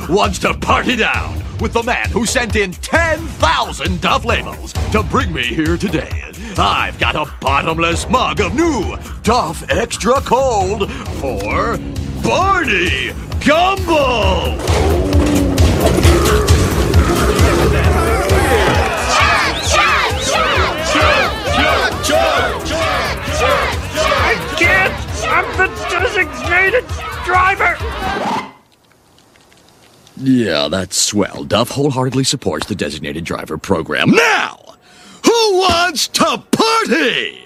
wants to party down with the man who sent in 10,000 Duff labels to bring me here today. I've got a bottomless mug of new Duff Extra Cold for Barney Gumble! I can't! I'm the designated driver! Yeah, that's swell. Duff wholeheartedly supports the designated driver program. Now, who wants to party?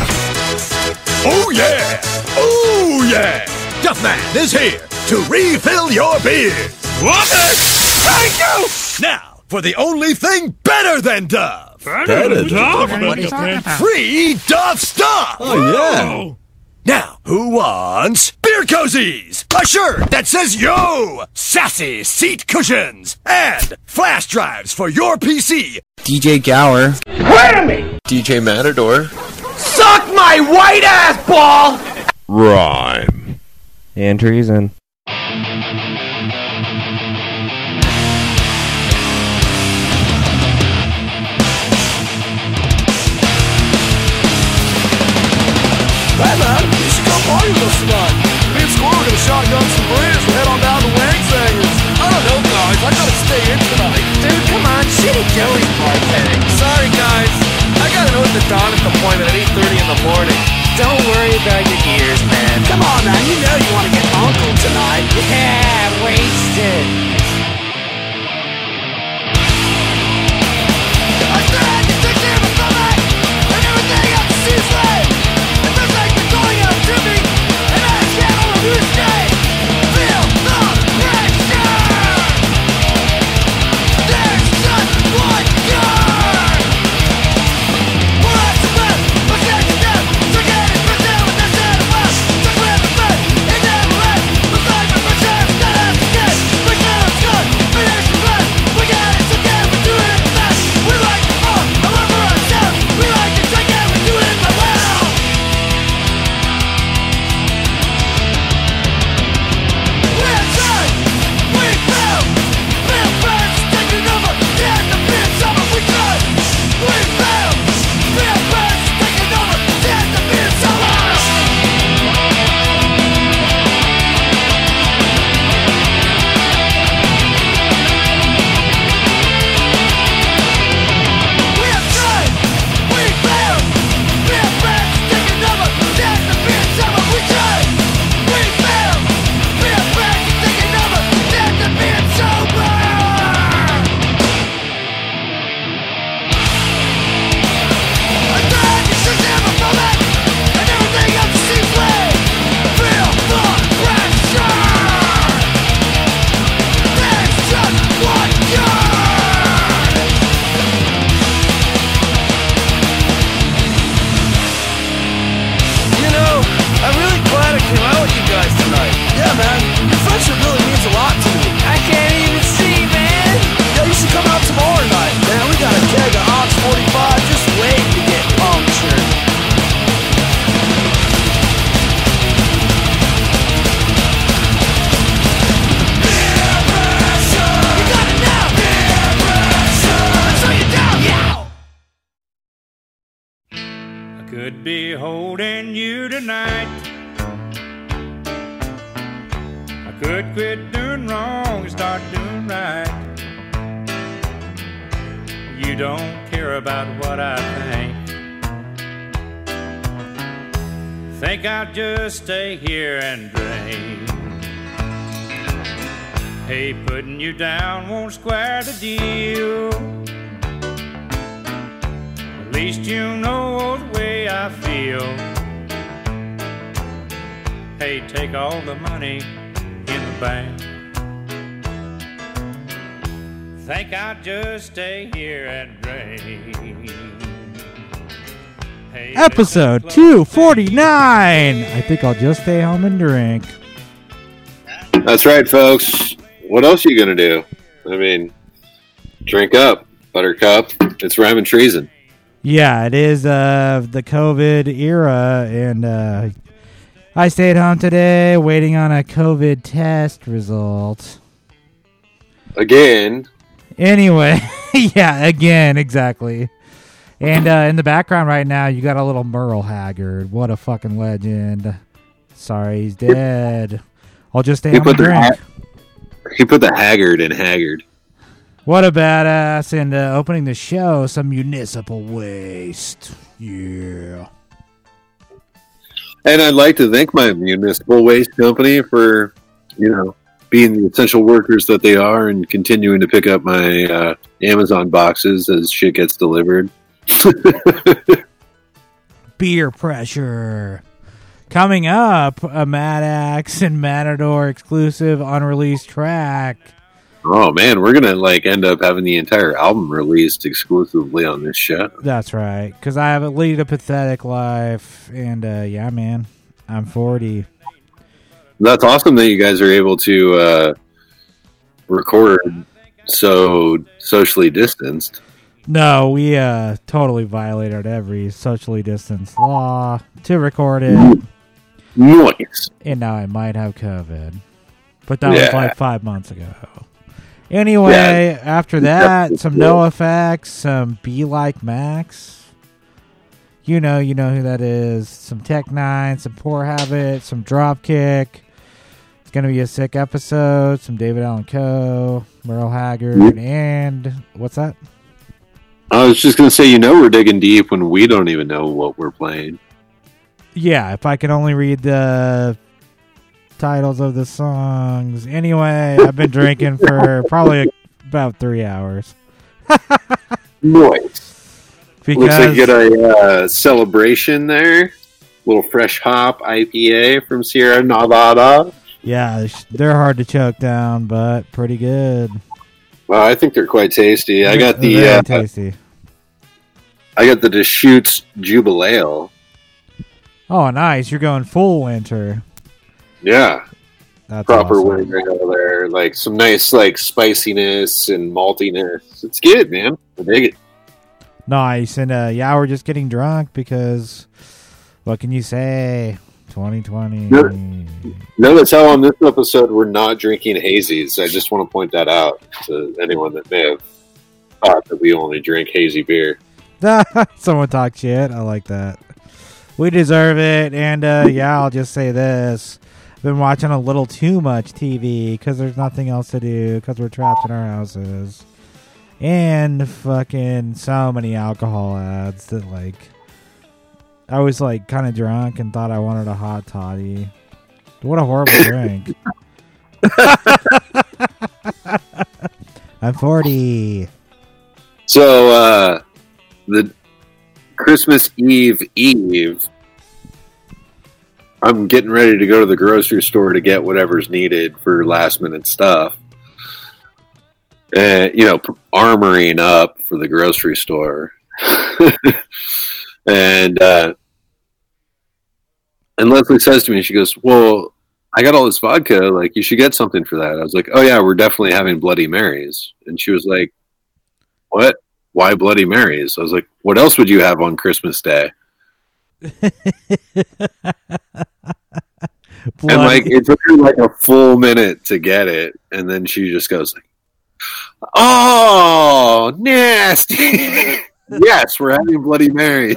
Oh yeah! Oh yeah! Duffman is here to refill your beers. What? Thank you! Now, for the only thing better than Duff. Better than Duff? What are you talking about? Free Duff stuff! Oh, Now, who wants beer cozies? A shirt that says yo! Sassy seat cushions! And flash drives for your PC! DJ Gower. Whammy! DJ Matador. Suck my white ass ball! Rhyme. And Treason. Hey man, you should come party with us tonight. Me and Squirrel are gonna shotgun some beers and head on down to Wang Sangers. I don't know guys, I gotta stay in tonight. Dude, come on, Shitty Joey's bartending. Sorry guys, I got an Oath to Donist appointment at 8:30 in the morning. Don't worry about your ears, man. Come on, man. You know you want to get uncle tonight. Yeah, wasted. I said you take care of my stomach and everything else seems lame. It feels like you're going out to me, and I can't hold you straight. Feel the pressure. There's just one guard. Well, that's the best. What's that you do? Forget it, pretend what they said about. Just grab the bed, it never ends. Looks like my pressure is not as good. But now it's good. Finish the best. We got it together. We do it fast. We like to fall. I love ourselves. We like to drink and we do it my well. We're tired. We failed. Failed friends taking over. Yeah, the big summer we tried. We failed. Failed friends taking over. Yeah, the big summer. We have tried. We failed. Failed friends taking over. Yeah, the big summer we tried. We failed. Failed friends taking over. Yeah, the big summer. I tried to shoot down my moment, and everything else seems lame. Feel the pressure. There's just one guard. You know, I'm really glad I came out with you guys tonight. Yeah, man. Your friendship really means a lot to me. I can't even see, man. Yeah, you should come out tomorrow night. Man, we got a keg of Ox 45 just waiting to get punctured. You got it now. So you down, yeah. I could be holding you tonight. I could quit doing wrong and start doing right. You don't care about what I think I'll just stay here and drink. Hey, putting you down won't square the deal. At least you know the way I feel. Hey, take all the money in the bank. Think I'll just stay here and drink. Hey, Episode 249. I think I'll just stay home and drink. That's right, folks. What else are you going to do? I mean, drink up, Buttercup. It's Rhyme and Treason. Yeah, it is the COVID era, and I stayed home today waiting on a COVID test result. again. Anyway, yeah, again, exactly. And in the background right now, you got a little Merle Haggard. What a fucking legend. Sorry, he's dead. I'll just stay on the drink. He put the Haggard in Haggard. What a badass. And opening the show, some municipal waste. Yeah. And I'd like to thank my municipal waste company for, being the essential workers that they are and continuing to pick up my Amazon boxes as shit gets delivered. Beer pressure. Coming up, a Mad Axe and Matador exclusive unreleased track. Oh man, we're gonna end up having the entire album released exclusively on this show. That's right, because I have lead a pathetic life, and yeah, man, I'm 40. That's awesome that you guys are able to record so socially distanced. No, we totally violated every socially distanced law to record it. Nice. And now I might have COVID. But that was like 5 months ago. Anyway, after that, some NoFX, some Be Like Max. You know who that is. Some Tech Nine, some Poor Habit, some Dropkick. It's going to be a sick episode. Some David Allan Coe, Merle Haggard, and what's that? I was just going to say, we're digging deep when we don't even know what we're playing. Yeah, if I could only read the titles of the songs. Anyway, I've been drinking for probably about 3 hours. Nice. Because looks like you got a celebration there. Little fresh hop IPA from Sierra Nevada. Yeah, they're hard to choke down, but pretty good. Well, I think they're quite tasty. I got the very tasty. I got the Deschutes Jubilee. Oh, nice! You're going full winter. Yeah, That's proper awesome. winter over there. Some nice spiciness and maltiness. It's good, man. I dig it. Nice, and yeah, we're just getting drunk because what can you say? 2020. Notice how on this episode we're not drinking hazies. I just want to point that out to anyone that may have thought that we only drink hazy beer. Someone talk shit. I like that. We deserve it, and yeah, I'll just say this. I've been watching a little too much TV because there's nothing else to do because we're trapped in our houses. And fucking so many alcohol ads that I was kind of drunk and thought I wanted a hot toddy. What a horrible drink. I'm 40. So, the Christmas Eve, I'm getting ready to go to the grocery store to get whatever's needed for last minute stuff. And, armoring up for the grocery store. And Leslie says to me, she goes, well, I got all this vodka. You should get something for that. I was like, oh, yeah, we're definitely having Bloody Marys. And she was like, what? Why Bloody Marys? I was like, what else would you have on Christmas Day? And it took her a full minute to get it. And then she just goes, oh, nasty. Yes, we're having Bloody Marys.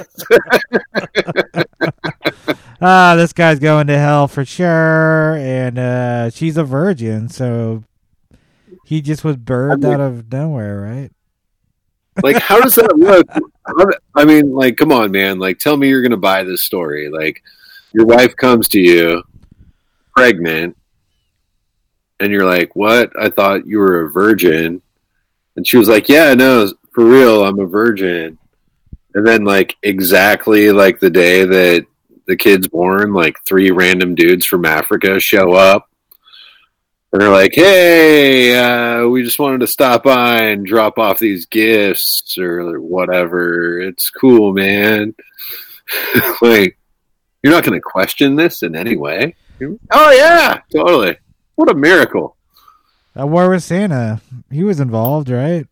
This guy's going to hell for sure, and she's a virgin, so he just was birthed out of nowhere, right? How does that work? Come on, man. Tell me you're going to buy this story. Your wife comes to you, pregnant, and you're like, what? I thought you were a virgin. And she was like, yeah, no, for real, I'm a virgin. And then, exactly the day that the kid's born, 3 random dudes from Africa show up. And they're like, hey, we just wanted to stop by and drop off these gifts or whatever. It's cool, man. You're not going to question this in any way. Oh, yeah, totally. What a miracle. Where was Santa? He was involved, right?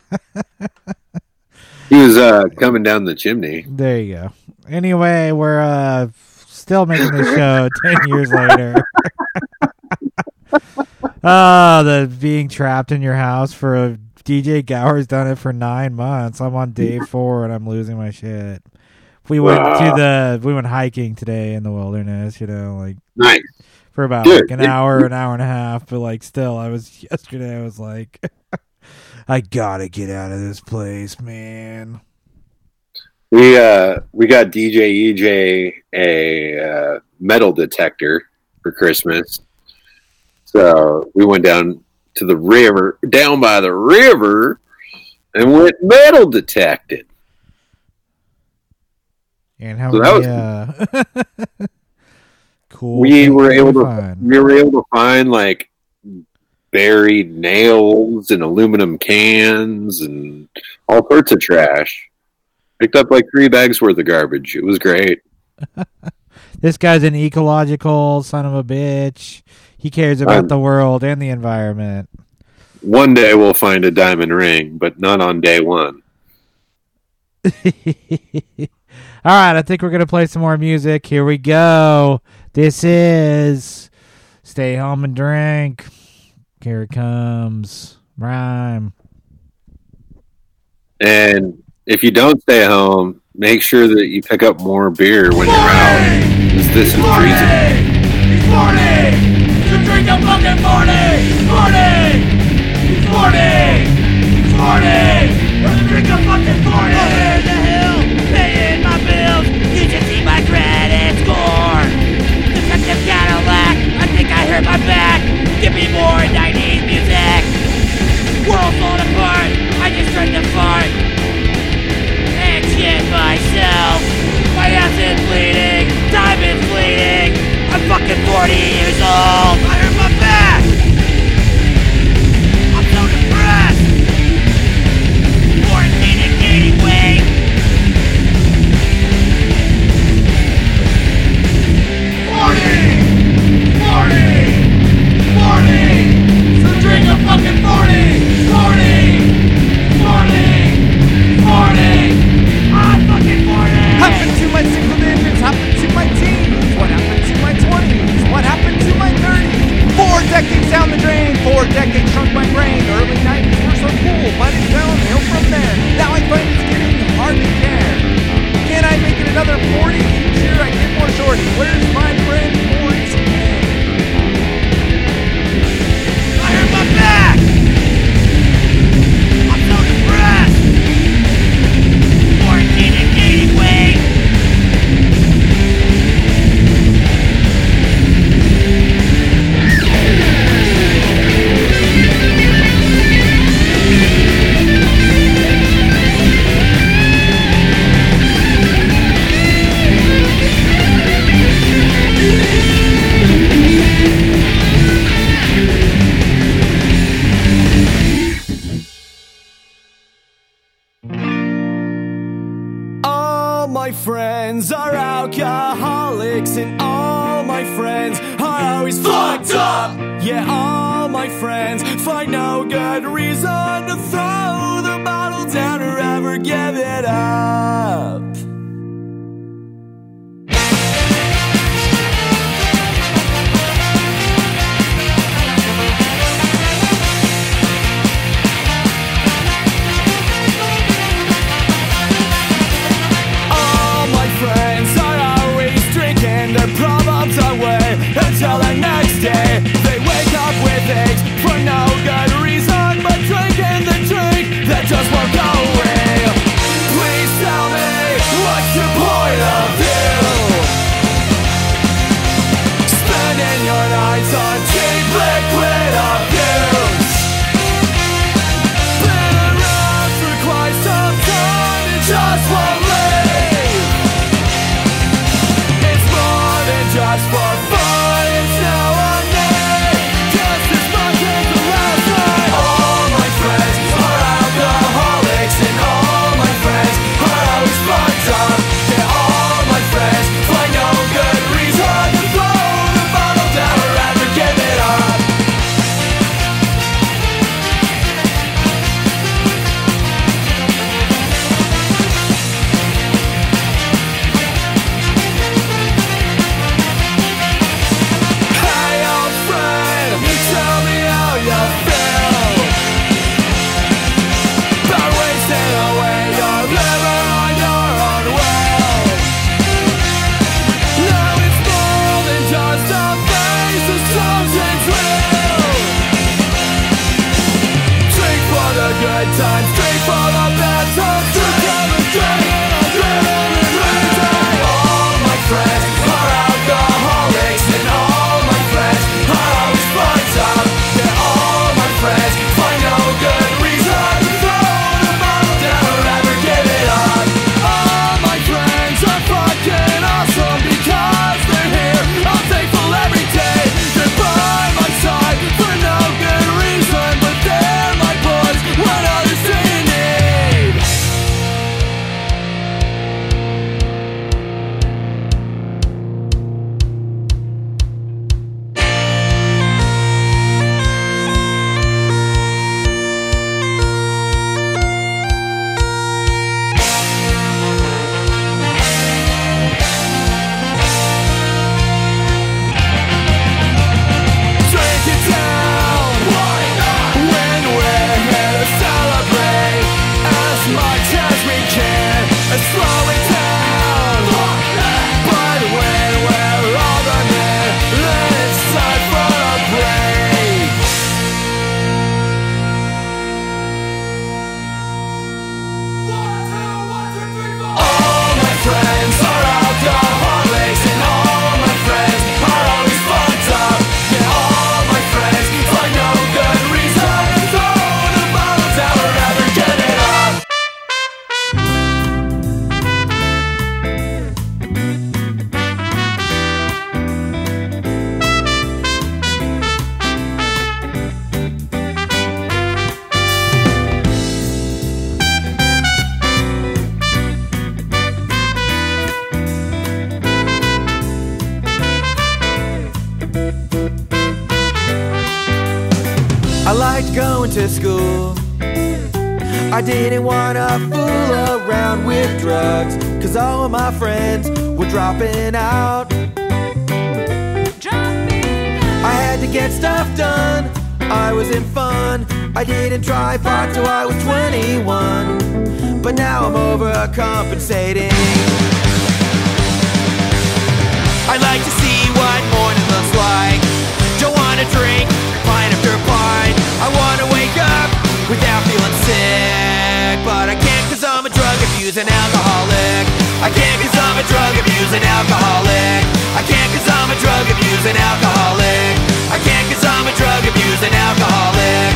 He was coming down the chimney. There you go. Anyway, we're still making this show 10 years later. The being trapped in your house for DJ Gower's done it for 9 months. I'm on day 4 and I'm losing my shit. We went hiking today in the wilderness, like Nice. for about Good. like an hour and a half, but like still yesterday I was like I gotta get out of this place, man. We got DJ EJ a metal detector for Christmas. So we went down to the river, down by the river, and went metal detected. And how So that was cool. We were thing able to find. find like buried nails and aluminum cans and all sorts of trash. Picked up like 3 bags worth of garbage. It was great. This guy's an ecological son of a bitch. He cares about the world and the environment. One day we'll find a diamond ring, but not on day one. All right, I think we're going to play some more music. Here we go. This is Stay Home and Drink. Here it comes. Rhyme. And if you don't stay home, make sure that you pick up more beer when you're out. 'Cause this is freezing. It's morning! To drink a fucking morning! Morning! It's morning! It's morning! To drink a fucking morning! Over the hill, paying my bills. You should see my credit score. Detective Cadillac, I think I hurt my back. Give me more 90s music. World falling apart, I just tried to fart. And shit myself. My ass is bleeding, time is bleeding. I'm fucking 40 years old. I hurt my back. I'm so depressed. Quarantine and gaining weight. Morning! Morning! Morning! So drink a fucking morning! Morning! Morning! Morning! I'm fucking morning! Happened to my single digits, happened to my teens. What happened to my 20s? What happened to my 30s? 4 decades down the drain, 4 decades shrunk my brain. Early 90s were so cool, but it's downhill from there. Now I find it's getting hard to care. Can I make it another 40? Each year I get more shorty. Where's my friend Maurice? I hurt my back! I'm so depressed! Quarantine and gaining weight! All my friends are alcoholics, and all my friends are always fucked up. Yeah, all my friends find no good reason to throw the bottle down or ever give it up. All my friends are always drinking their problems away until the next day. They wake up with aches for no good reason, but drinking the drink that just won't go away. Please tell me, what's your point of view? Spending your nights on cheap liquid abuse. Been around for quite some time and just won't leave. It's more than just for fun, it's now on me. Just as much as the last night. All my friends are alcoholics, and all my friends are always fucked up. Yeah, all my friends find no good reason to throw the bottle down or ever give it up. liked going to school. I didn't wanna fool around with drugs, 'cause all of my friends were dropping out. I had to get stuff done, I was in fun. I didn't try pot till I was 21, but now I'm overcompensating. I like to see what morning looks like. Don't wanna drink pint after pint. I wanna wake up without feeling sick, but I can't 'cause I'm a drug abusing alcoholic. I can't 'cause I'm a drug abusing alcoholic. I can't 'cause I'm a drug abusing alcoholic. I can't 'cause I'm a drug abusing alcoholic.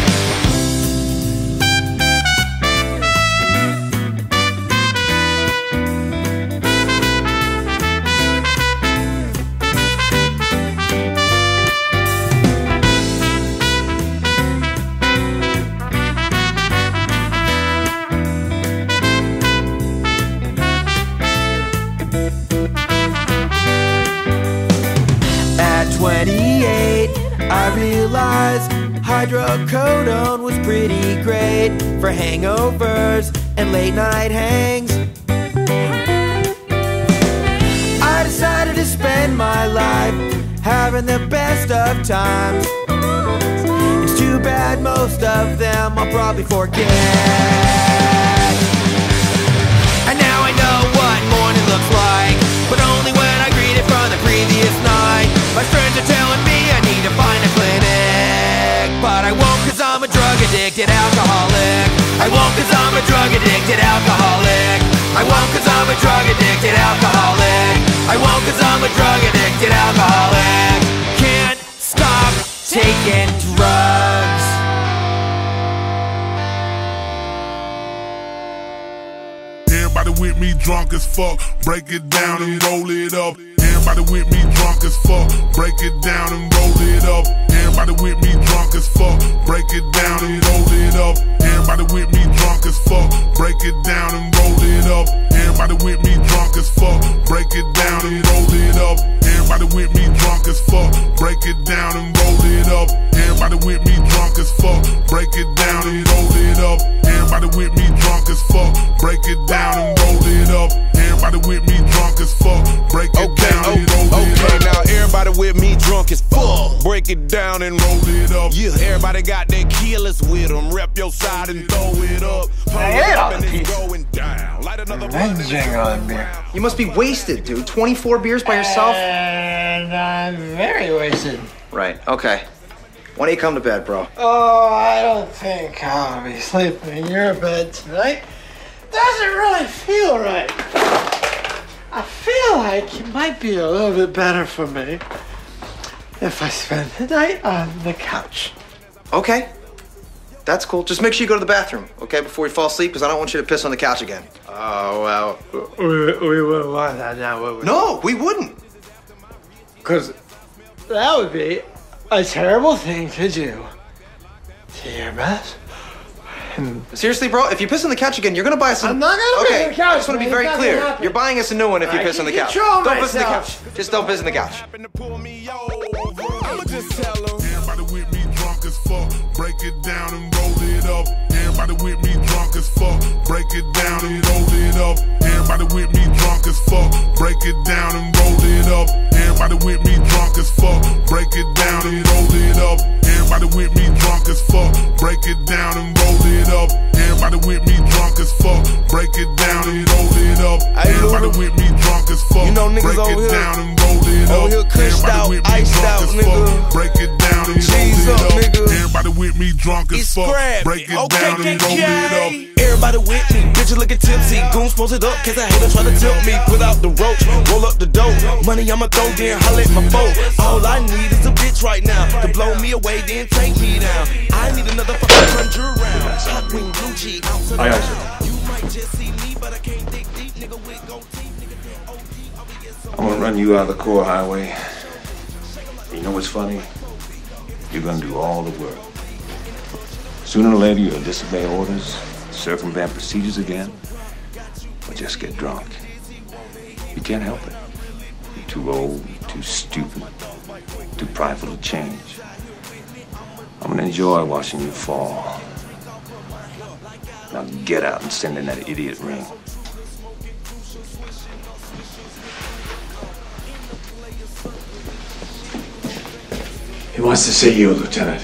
At 28, I realized hydrocodone was pretty great for hangovers and late night hangs. I decided to spend my life having the best of times. It's too bad most of them I'll probably forget. And now I know what morning looks like, but only when I greet it from the previous night. My friends are telling me I need to find a clinic, but I won't 'cause I'm a drug addicted alcoholic. I won't 'cause I'm a drug addicted alcoholic. I won't 'cause I'm a drug addicted alcoholic. I won't 'cause I'm a drug addicted alcoholic. Can't stop taking drugs. Everybody with me drunk as fuck, break it down and roll it up. Everybody with me drunk as fuck, break it down and roll it up. Everybody with me drunk as fuck, break it down and roll it up. Everybody with me drunk as fuck, break it down and roll it up. Everybody with me drunk as fuck, break it down and roll it up. Everybody with me drunk as fuck, break it down and roll it up. Everybody with me drunk as fuck, break it down and roll it up. Everybody with me drunk as fuck, break it down and roll it up. Everybody with me drunk as fuck, break it down and roll it up. Okay, now everybody with me drunk as fuck, break it down and roll it up. Yeah, everybody got their killers with them, rep your side and throw it up. And it's going down. Light another blunt and it's going round. You must be wasted, dude. 24 beers by yourself? And I'm very wasted. Right, okay. Why don't you come to bed, bro? Oh, I don't think I'll be sleeping in your bed tonight. Doesn't really feel right. I feel like it might be a little bit better for me if I spend the night on the couch. Okay. That's cool. Just make sure you go to the bathroom, okay, before you fall asleep, because I don't want you to piss on the couch again. Oh, well, we wouldn't want that now, would we? No, we wouldn't. Because that would be a terrible thing to do to your best. Seriously, bro, if you piss on the couch again, you're gonna buy us I'm not gonna piss on the couch. I just want to be very clear. You're buying us a new one if you piss on the couch. Don't piss on the couch. Just don't piss on the couch. I'ma just tell them. Everybody with me drunk as fuck, break it down and roll it up. Everybody with me drunk as fuck, break it down and roll it up. Everybody with me drunk as fuck, break it down and roll it up. Everybody with me drunk as fuck, break it down and roll it up. Everybody with me drunk as fuck, break it down and roll it up. Everybody with me drunk as fuck, break it down and roll it up. Everybody with me drunk as fuck, You know niggas break over it here- down and roll it up. over here cussed Everybody out, with me iced drunk out, as nigga. fuck, break it down and Cheese roll up, it up. nigga. Everybody with me drunk as It's fuck, crabby. break it Okay, down and roll it up. Everybody with me, bitches looking tipsy. Goons posted up, cause I hate her try to tilt me. Put out the roach, roll up the dough. Money I'ma throw, then holla at my foe. All I need is a bitch right now to blow me away, then take me down. I need another fucking 100 rounds. Hot wing blue cheek out to the You might just see me, but I can't dig deep, nigga. We go deep, nigga. I'm gonna run you out of the core highway. You know what's funny? You're gonna do all the work. Sooner or later, you'll disobey orders, circumvent procedures again, or just get drunk. You can't help it. You're too old, too stupid, too prideful to change. I'm I'm gonna enjoy watching you fall. Now get out and send in that idiot ring. He wants to see you, Lieutenant.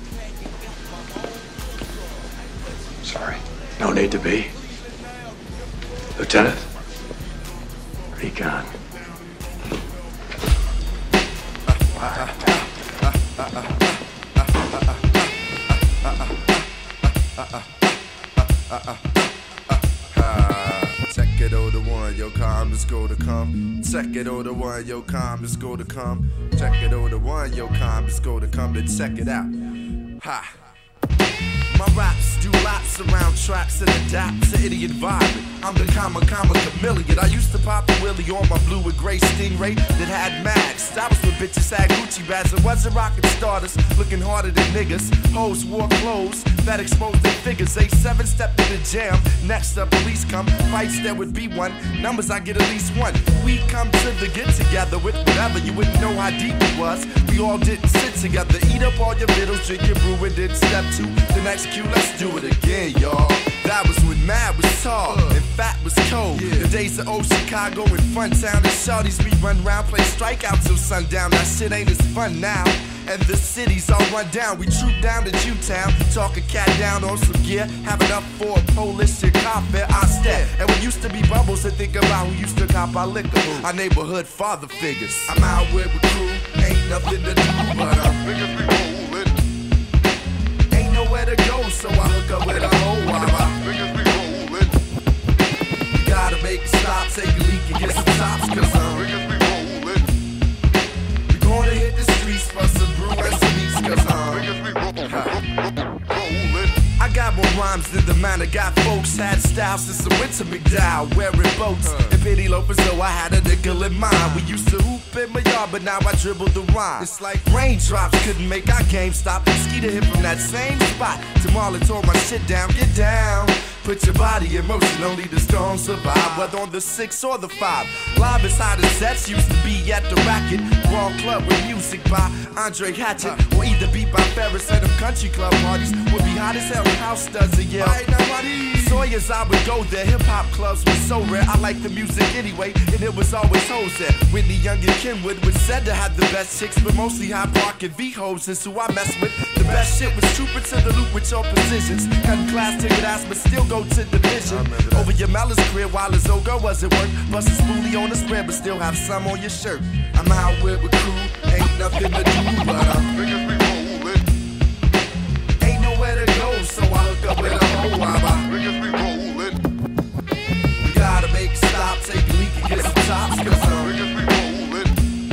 Sorry. No need to be. Lieutenant? Recon. Check it over the one, yo, calm, let's go to come. Check it over the one, yo, calm, let's go to come. Check it over the one, yo, calm, let's go to come. Then check it out. Ha. My raps do laps around tracks and adapt to idiot vibe. I'm the comma chameleon. I used to pop a wheelie on my blue and gray Stingray that had mags. That was when bitches had Gucci bags. It wasn't rocket starters looking harder than niggas. Hoes wore clothes that exposed their figures. They 7-stepped in the jam. Next up, police come. Fights, there would be one. Numbers, I get at least one. We come to the get together with whatever. You wouldn't know how deep it was. We all didn't sit together. Eat up all your vittles, drink your brew, and then step to the next cue. Let's do it again, y'all. That was when mad was tall and fat was cold. The days of old Chicago and Fun Town and shorties we run round, play strikeout till sundown. That shit ain't as fun now. And the city's all run down. We troop down to Jewtown, talk a cat down on some gear, have enough for a Polish and cop fair. I stare, and we used to be bubbles and think about who used to cop our liquor. Our neighborhood father figures. I'm out with a crew, ain't nothing to do but I'm figures we rollin'. Ain't nowhere to go, so I hook up with a hoe while my fingers be rollin'. You gotta make a stop, take a leak and get some tops, cause fingers be rollin'. We gonna hit the streets for some brew and some meats, cause fingers be rollin'. I got more rhymes than the man that got folks. Had style since the winter McDowell, wearing boats and penny loafers, so I had a nickel in mind. We used to hoop in my yard, but now I dribble the rhyme. It's like raindrops couldn't make our game stop. Skeeter hit from that same spot. Tomorrow tore my shit down, get down. Put your body in motion, only the strong survive. Whether on the 6 or the 5. Live as hot as sets used to be at the Racket. Raw club with music by Andre Hatchett. Or either beat by Ferris at them country club parties. Would be hot as hell, house does it, yeah. Sawyer's, I would go there. Hip hop clubs were so rare. I like the music anyway, and it was always hoes there. Whitney Young and Kenwood was said to have the best chicks, but mostly Hyde Park and V-Hoes is who I mess with. The best shit was trooping to the loop with your positions. Cutting class ticket ass, but still go to division. Over your Mella's career while his old girl was at work. Bust a spoolie on the spread, but still have some on your shirt. I'm out with a crew, ain't nothing to do, but I'm fingers be rollin'. Ain't nowhere to go, so I hook up with a hoe while my fingers be rollin'. We gotta make a stop, take a leak and get some tops, cause fingers be rollin'.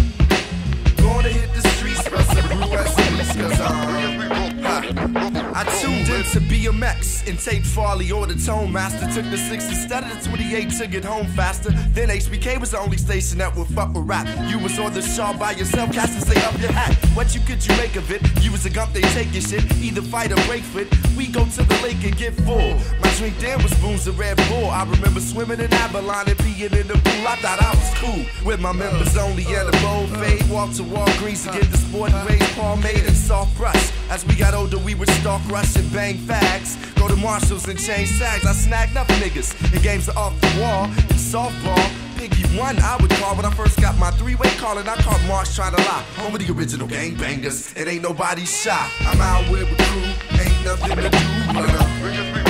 Gonna hit the streets for some brew and some leaks, cause fingers be rollin'. I tuned into BMX and taped Farley or the Tone Master. Took the 6 instead of the 28 to get home faster. Then HBK was the only station that would fuck with rap. You was on the shaw by yourself, casting say up your hat. What you could you make of it? You was a gump, they take your shit. Either fight or break fit. We go to the lake and get full. My drink then was spoons of Red Bull. I remember swimming in Avalon and peeing in the pool. I thought I was cool. With my members only and a bold fade. Walk to Walgreens to get the sporting rays, pomade and soft brush. As we got older, we would stalk, rush, and bang fags. Go to Marshalls and change sags. I snagged up niggas in games of off the wall. In softball, Piggy 1 I would call when I first got my 3-way call. And I caught Marsh trying to lie. Home of the original gangbangers. It ain't nobody shy. I'm out with a crew. Ain't nothing to do but fingers be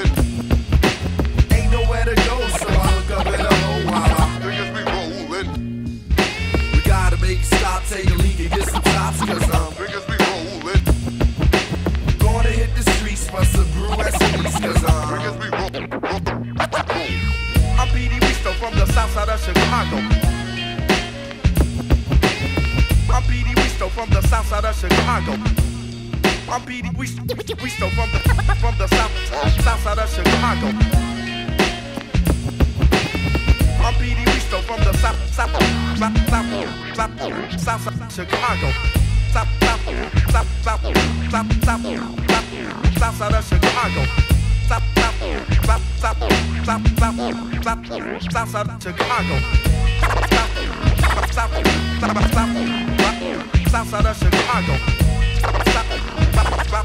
rollin'. Ain't nowhere to go, so I hook up with a hoe while my fingers be rollin'. We gotta make a stop, take a leak and get some tops, cause fingers be rollin'. Gonna hit the streets for some brew and some leaks, cause fingers be rollin'. I'm Petey Wisto from the south side of Chicago. I'm Petey Wisto from the south side of Chicago. I'm Petey Wisto from the south side of Chicago. I'm Petey Wisto from the south side of Chicago. South side of Chicago. South side of Chicago. South side of Chicago.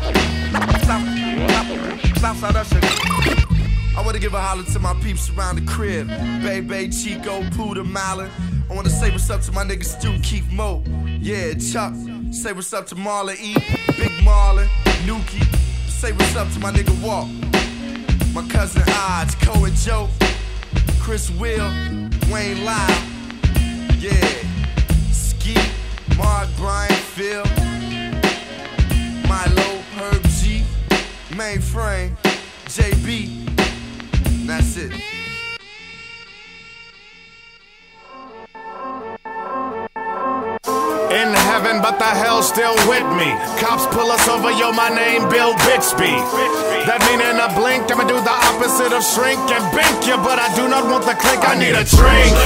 outside Usher. I wanna give a holler to my peeps around the crib. Bay, Chico, Puda, Malin. I wanna say what's up to my nigga Stu, Keith Mo. Yeah, Chuck. Say what's up to Marlon E, Big Marlon, Nuki. Say what's up to my nigga Walt. My cousin Odds, Cole and Joe. Chris Will, Wayne Lyle. Yeah. Ski, Mark, Brian, Phil. Milo, Herb G. Mainframe, JB. That's it. In heaven, but the hell's still with me. Cops pull us over, yo, my name Bill Bixby. That mean in a blink, I'ma do the opposite of shrink and bink you, but I do not want the clink, I need a drink.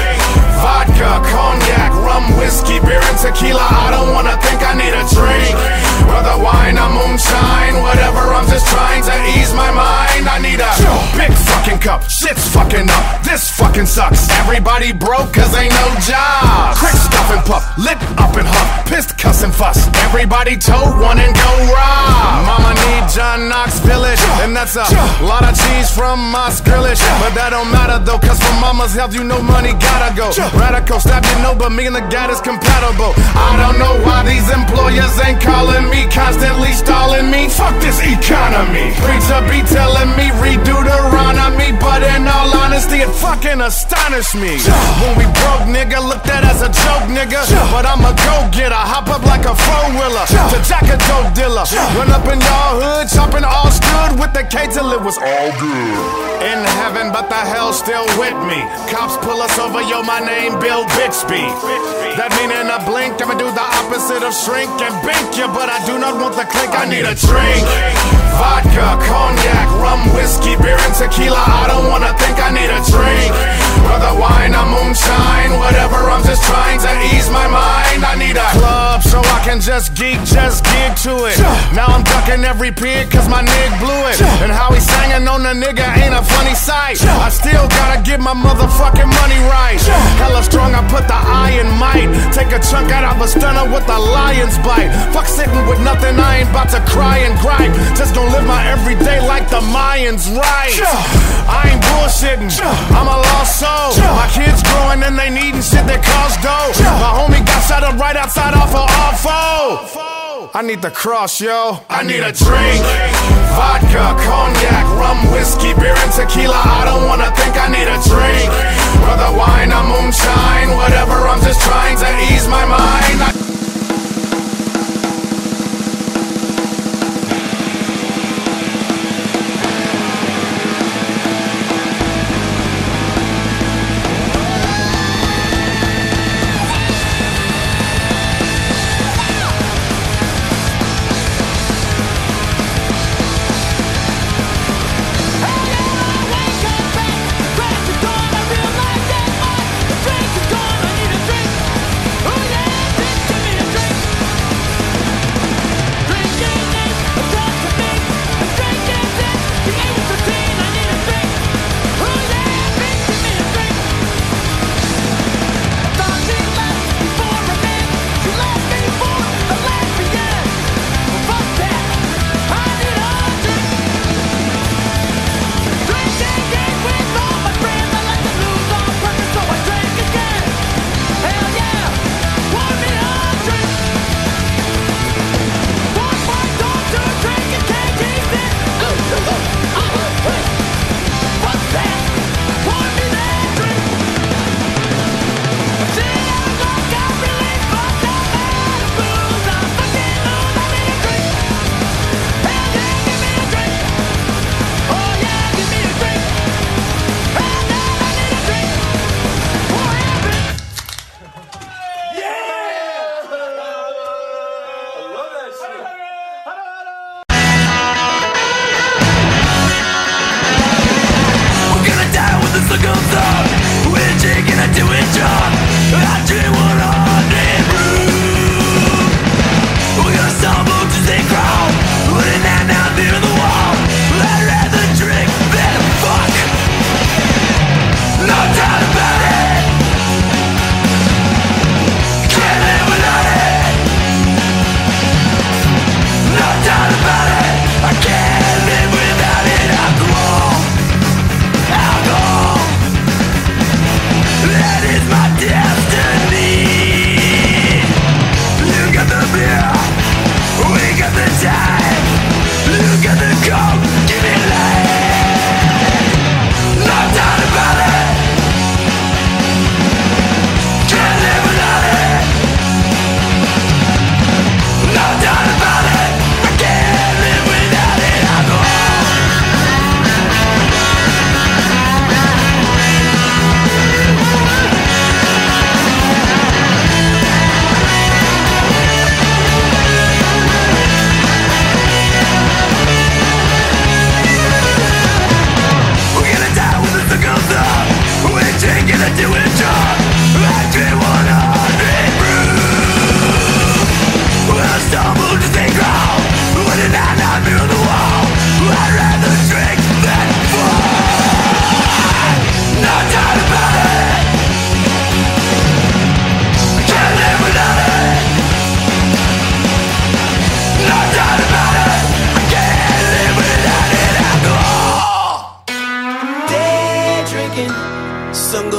Vodka, cognac, rum, whiskey, beer and tequila, I don't wanna think I need a drink. Whether wine or moonshine, whatever, I'm just trying to ease my mind. I need a big fucking cup, shit's fucking up, this fucking sucks. Everybody broke cause ain't no job. Quick stuff and puff, lit up and huff, pissed cuss and fuss. Everybody tote one and go rob. Mama need John Knox Village, and that's a lot of cheese from Moss Grillage. But that don't matter though, cause for mama's health you know money gotta go. Radical stab you know, but me and the gat is compatible. I don't know why these employers ain't calling me, constantly stalling me. Fuck this economy. Preacher be telling me redo Deuteronomy, but in all honesty it fucking astonished me. When we broke, nigga, looked at as a joke, nigga. But I'm a go-getter, hop up like a four-wheeler to jack a dope dealer. Run up in y'all hood, chopping all stood with the K till it was all good. In heaven, but the hell still with me. Cops pull us over, yo, my name Bill Bixby. That mean in a blink, I'ma do the opposite of shrink and bink you, but I do not want the clink, I need a drink. Vodka, cognac, rum, whiskey, beer and tequila, I don't wanna think I need a drink. Whether wine or moonshine, whatever, I'm just trying to ease my mind. I need a club so I can just geek, just get to it. Now I'm ducking every pig cause my nig blew it. And how he singing on the nigga ain't a funny sight. I still gotta get my motherfucking money right. Hella strong, I put the I in might. Take a chunk out of a stunner with a lion's bite. Fuck sitting with nothing, I ain't about to cry and gripe. Just gonna live my everyday like the Mayans right. I ain't bullshitting, I'm a lost soul. My kids growing and they needin' shit that costs dough. My homie got shot up right outside off of Awful. I need the cross, yo. I need a drink. Vodka, cognac, rum, whiskey, beer and tequila, I don't wanna think I need a drink. Whether wine or moonshine, whatever, I'm just trying to ease my mind. Crack the dawn, I realize that the drink is gone, I need a drink. Oh yeah!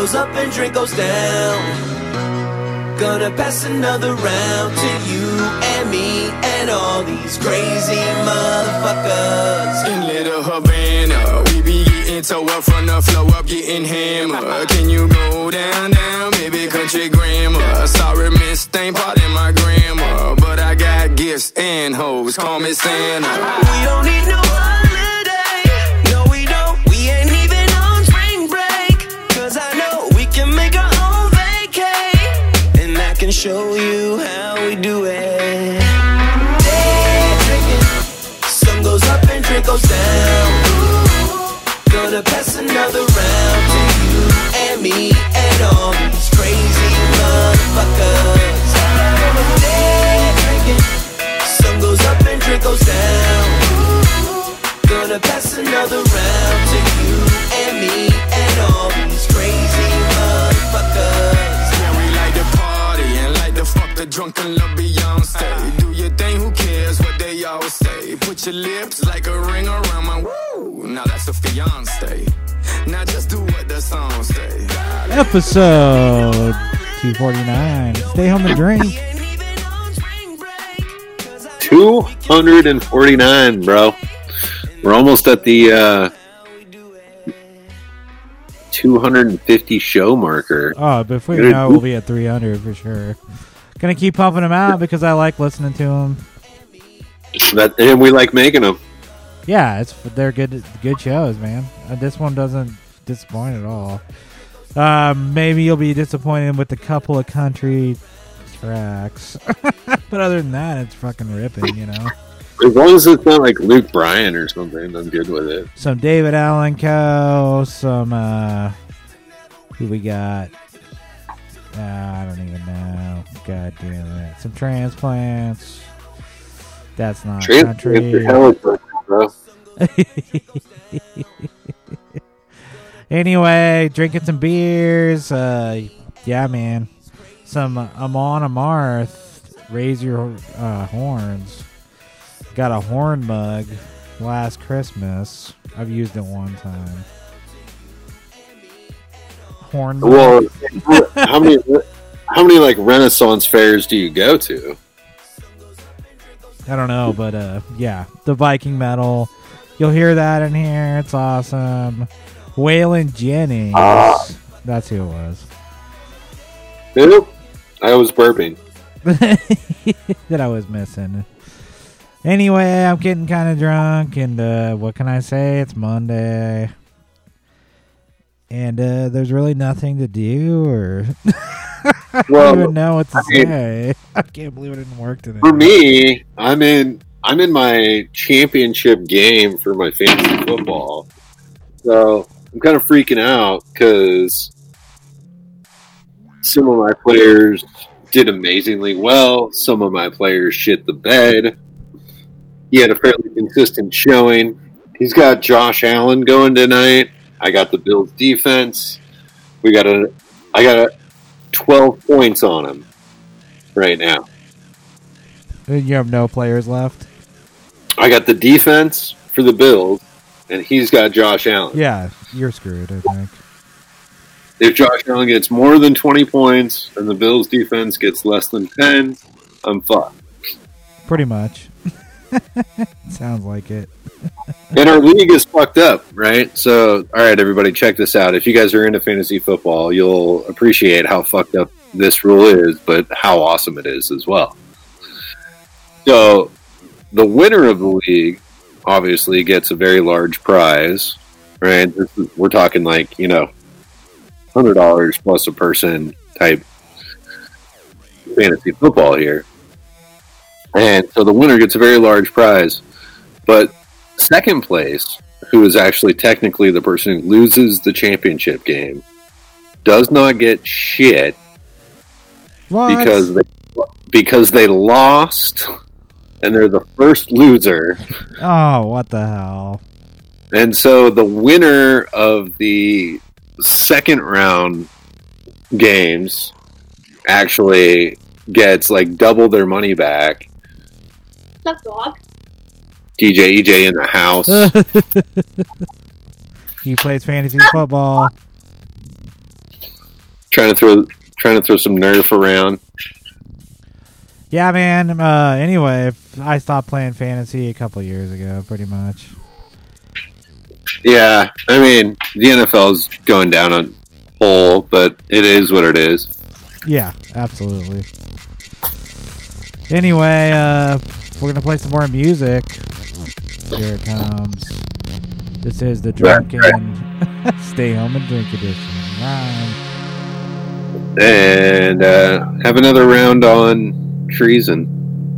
goes up and drink goes down. Gonna pass another round to you and me and all these crazy motherfuckers. In Little Havana, we be getting toe up from the flow up, getting hammered. Can you go down, down, baby, country grammar? Sorry, miss, ain't part in my grammar, but I got gifts and hoes, call me Santa. We don't need no holiday, no we don't. We ain't even on spring break, 'cause I know we can make our own vacay, and I can show you how we do it. Day drinking, sun goes up and drink goes down. Gonna pass another round to you and me and all these crazy motherfuckers. Day drinking, sun goes up and drink goes down. Gonna pass another round to you and me and all these crazy motherfuckers. Yeah, we like to party and like to fuck the drunken love Beyonce. Do your thing, who cares what they all say? Put your lips like a ring around my woo. Now that's a fiance. Now just do what the song say. Episode 249. Stay home and drink. 249, bro. We're almost at the 250 show marker. Oh, before you know, we'll be at 300 for sure. Gonna keep pumping them out because I like listening to them. And we like making them. Yeah, they're good shows, man. This one doesn't disappoint at all. Maybe you'll be disappointed with a couple of country tracks, but other than that, it's fucking ripping, you know. As long as it's not like Luke Bryan or something, I'm good with it. Some David Allen Coe, some who we got? I don't even know. God damn it. Some Transplants. That's not country. Bro. Anyway, drinking some beers. Yeah, man. Some Amon Amarth. Raise your horns. Got a horn mug last Christmas. I've used it one time. Horn mug. Well, how many like Renaissance fairs do you go to? I don't know, but yeah, the Viking metal. You'll hear that in here. It's awesome. Waylon Jennings. That's who it was. Nope. I was burping. That I was missing. Anyway, I'm getting kind of drunk, and what can I say? It's Monday. And there's really nothing to do, or I don't even know what to say. I can't believe it didn't work today. For me, I'm in my championship game for my fantasy football. So I'm kind of freaking out because some of my players did amazingly well. Some of my players shit the bed. He had a fairly consistent showing. He's got Josh Allen going tonight. I got the Bills defense. I got 12 points on him right now. You have no players left? I got the defense for the Bills, and he's got Josh Allen. Yeah, you're screwed, I think. If Josh Allen gets more than 20 points and the Bills defense gets less than 10, I'm fucked. Pretty much. Sounds like it. And our league is fucked up, right? So, all right, everybody, check this out. If you guys are into fantasy football, you'll appreciate how fucked up this rule is, but how awesome it is as well. So, the winner of the league obviously gets a very large prize, right? We're talking like, $100 plus a person type fantasy football here. And so the winner gets a very large prize. But second place, who is actually technically the person who loses the championship game, does not get shit. What? Because they lost and they're the first loser. Oh, what the hell? And so the winner of the second round games actually gets like double their money back. What's up, dog? DJ EJ in the house. He plays fantasy football. trying to throw some Nerf around. Yeah, man. Anyway, I stopped playing fantasy a couple years ago, pretty much. Yeah, I mean, the NFL's going down a hole, but it is what it is. Yeah, absolutely. Anyway, we're gonna play some more music. Here it comes. This is the Drunken Stay Home and Drink Edition. Rhyme. And have another round on treason.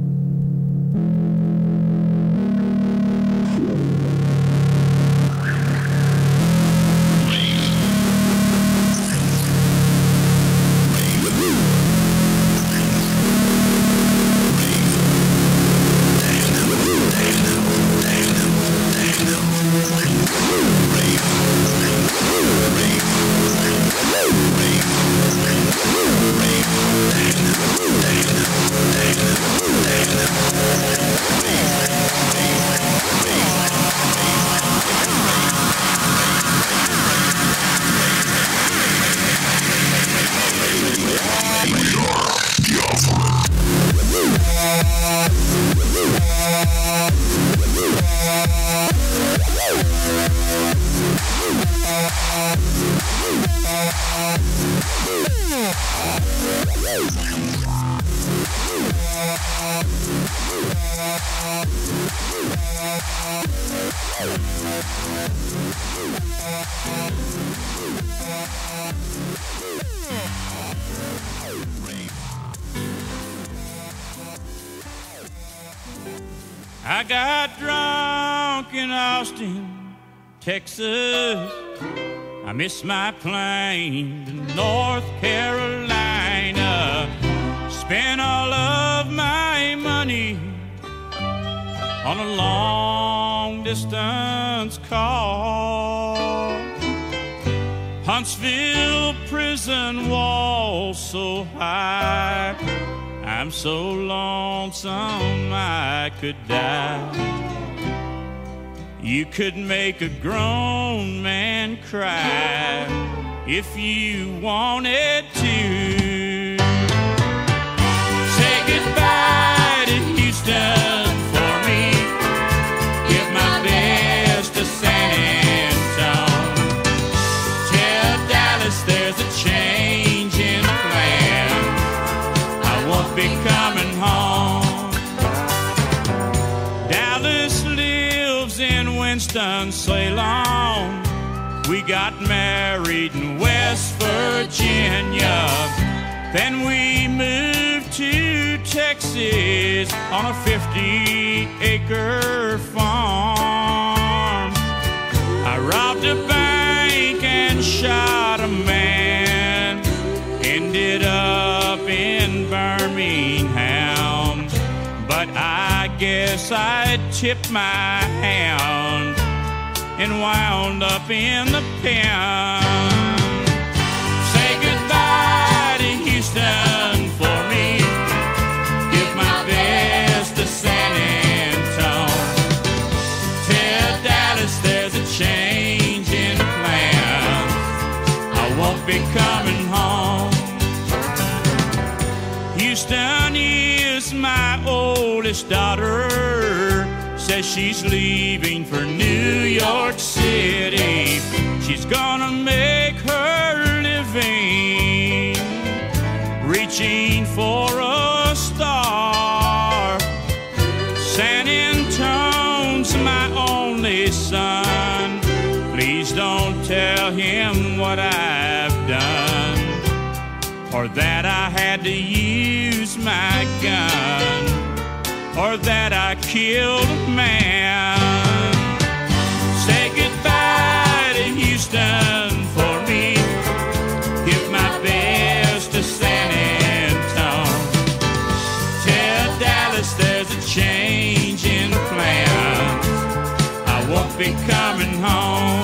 I got drunk in Austin, Texas. I missed my plane to North Carolina. Spent all of my money on a long distance call. Huntsville prison walls so high, I'm so lonesome I could die. You could make a grown man cry if you wanted to. Say goodbye to Houston for me. Give my best to San Antonio. Tell Dallas there's a change in plan. I won't be coming home. Dallas lives in Winston-Salem. We got married in West Virginia. Then we moved to Texas on a 50-acre farm. I robbed a bank and shot a man. Ended up in Birmingham. But I guess I tipped my hand and wound up in the pen. Say goodbye to Houston for me. Give my best to San Antonio. Tell Dallas there's a change in plans. I won't be coming home. Houston is my oldest daughter. Says she's leaving for New York City. She's gonna make her living reaching for a star. San Antonio's my only son. Please don't tell him what I've done, or that I had to use my gun, or that I killed a man. Say goodbye to Houston for me. Give my best to San Antonio. Tell Dallas there's a change in plans. I won't be coming home.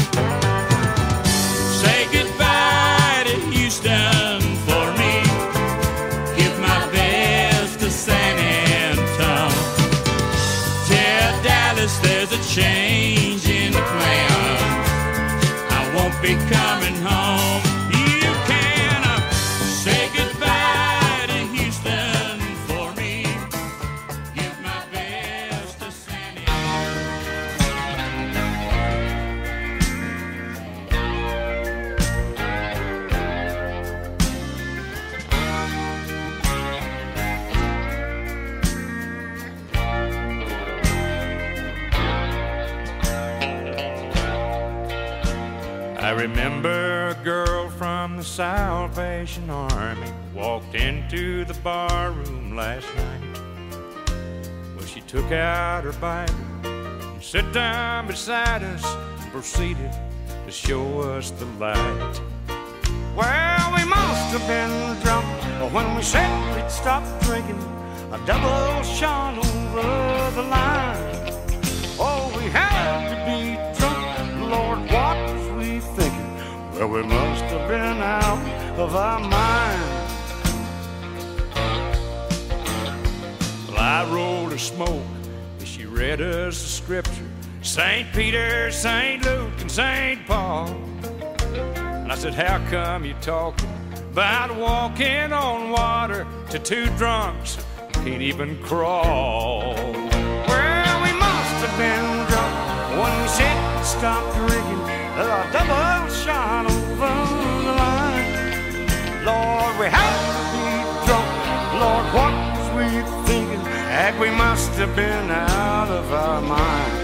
Say goodbye to Houston for me. Give my best to San Antonio. Tell Dallas there's a change in the plan. I won't be coming home. You can I remember a girl from the Salvation Army walked into the bar room last night. Well, she took out her Bible and sat down beside us and proceeded to show us the light. Well, we must have been drunk when we said we'd stop drinking, a double shot over the line. Oh, we had to be drunk, Lord, what was we thinking? Well, we must have been out of our mind. Well, I rolled a smoke as she read us the scripture, St. Peter, St. Luke, and St. Paul. And I said, how come you talking about walking on water to two drunks who can't even crawl? Well, we must have been drunk when we said stop drinking, a double shot over the line. Lord, we had to be drunk. Lord, what was we thinking? Heck, we must have been out of our mind.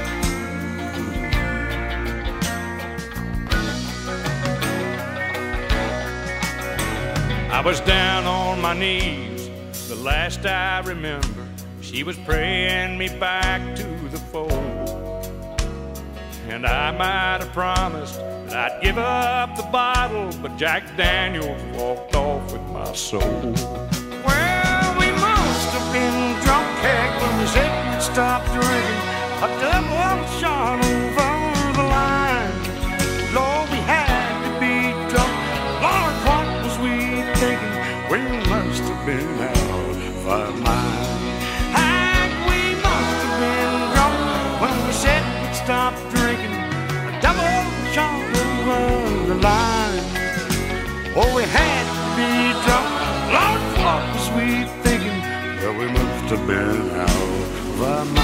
I was down on my knees, the last I remember. She was praying me back to the fold. And I might have promised that I'd give up the bottle, but Jack Daniels walked off with my soul. Well, we must have been drunk, heck, when we said we'd stop drinking, a double shot over the line. Lord, we had to be drunk. Lord, what was we thinking? We must have been out of our mind. Heck, we must have been drunk when we said we'd stop drinking, a double shot over the line. Oh, we had to be drunk. Lord, what was we thinking? Well, we must have been out of our mind.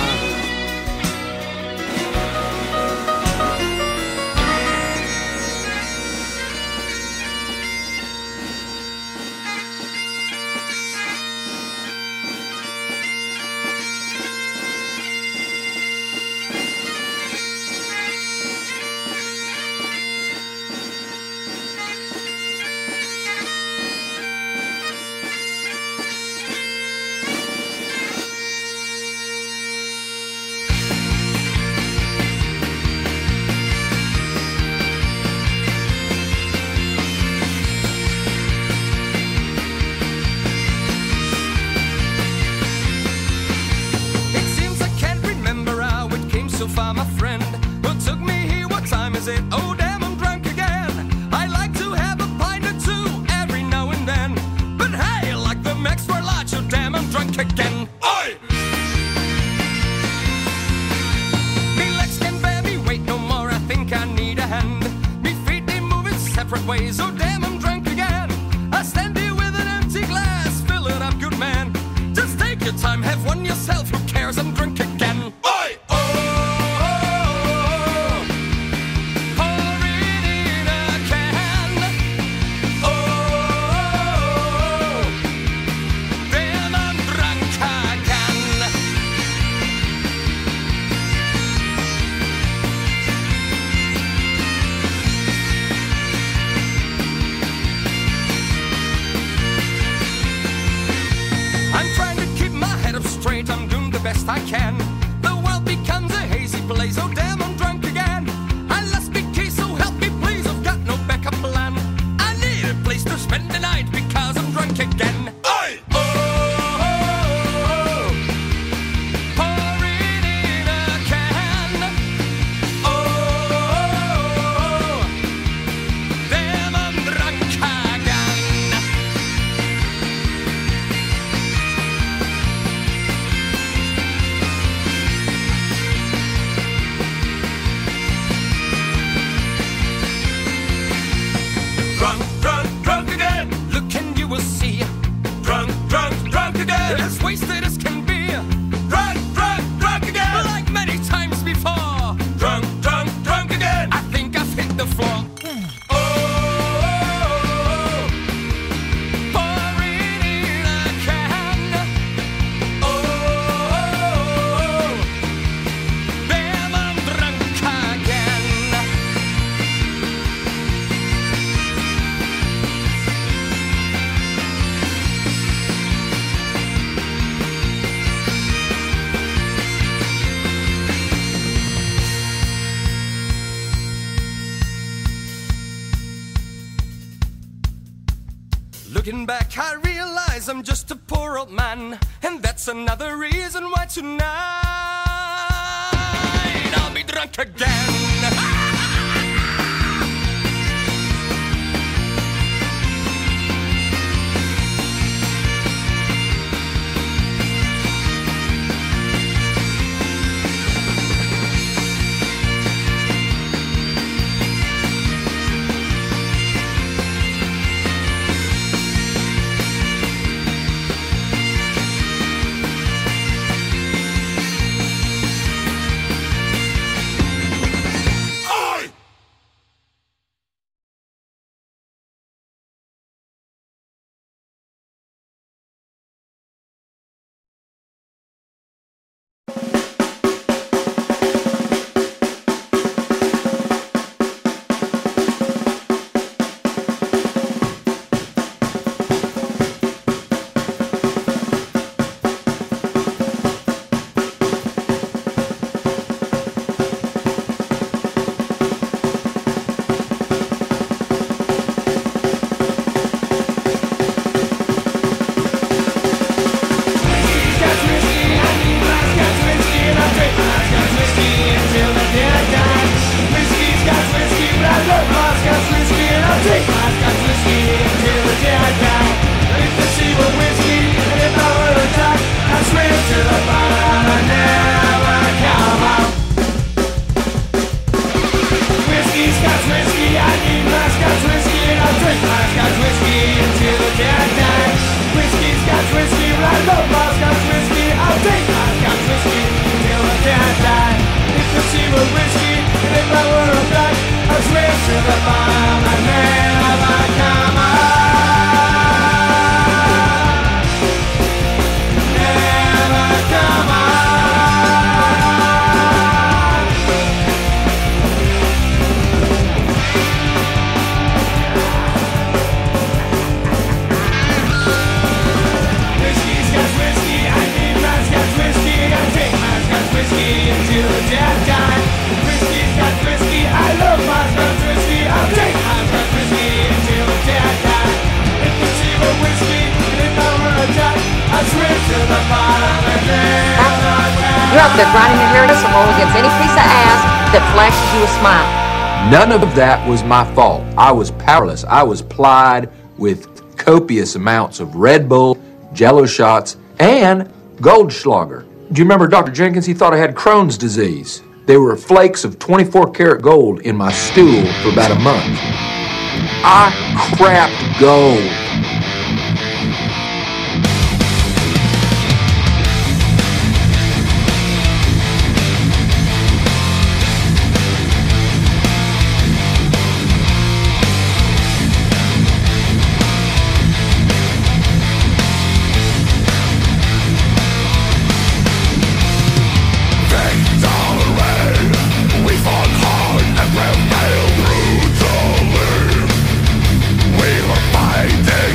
So far, my friend, who took me here, what time is it? Oh, damn, I'm drunk again. I like to have a pint or two every now and then, but hey, like the extra large, oh, damn, I'm drunk again. Oi! Me legs can't bear me weight no more, I think I need a hand. Me feet, they move in separate ways, oh, damn, I'm drunk again. I stand here with an empty glass, fill it up, good man. Just take your time, have one yourself, who cares, I'm drunk again. Oi! I'm doing the best I can. The world becomes a hazy place. Oh, damn, I'm drunk again. I lost big key, so help me, please. I've got no backup plan. I need a place to spend the night because I'm drunk again. Oi! Oh, oh, oh, pour it in a can. Oh, oh, oh, damn, I'm drunk again. Drunk again. Look and you will see. Drunk again. As wasted as can be. Drunk again. Like many times before. Drunk again. I think I've hit the floor. Oh, pour it in a can. Oh, damn, I'm drunk again. 'cause I'm just a poor old man, and that's another reason why tonight I'll be drunk again. You're out there grinding your hair to roll against any piece of ass that flashes you a smile. None of that was my fault. I was powerless. I was plied with copious amounts of Red Bull, Jello shots, and Goldschlager. Do you remember Dr. Jenkins? He thought I had Crohn's disease. There were flakes of 24-karat gold in my stool for about a month. I crapped gold. We were fighting